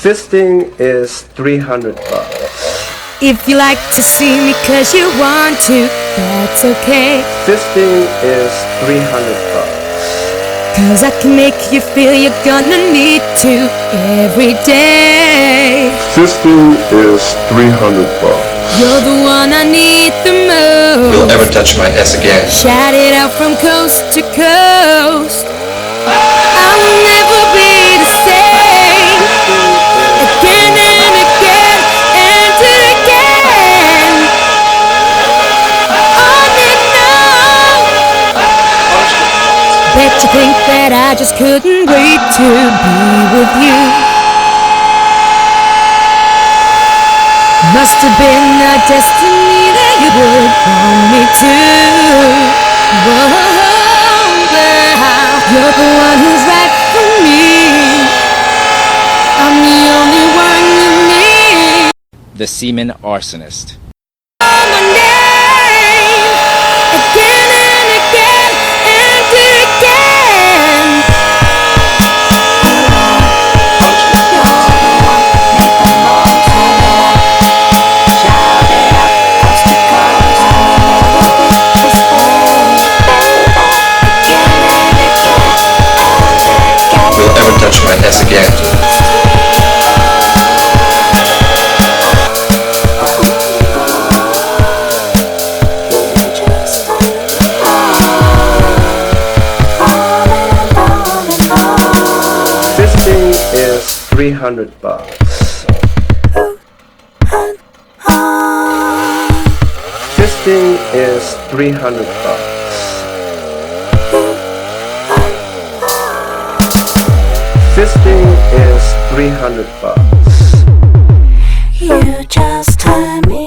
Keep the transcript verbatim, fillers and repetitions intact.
Fisting is three hundred bucks. If you like to see me cause you want to, that's okay. Fisting is three hundred bucks. Cause I can make you feel you're gonna need to every day. Fisting is three hundred bucks. You're the one I need the most. Will ever touch my ass again? Shout it out from coast to coast. I will never be the same. Again and again and again. On and on. Bet you think that I just couldn't wait to be with you. Must have been our destiny that you would want me to. Whoa, girl, you're the one who's right for me. I'm the only one you need. The Semen Arsonist. Call my name again and again and again. Will ever touch my ass again? Fisting is three hundred bucks. Fisting is three hundred bucks. Fisting is three hundred bucks. You just turn me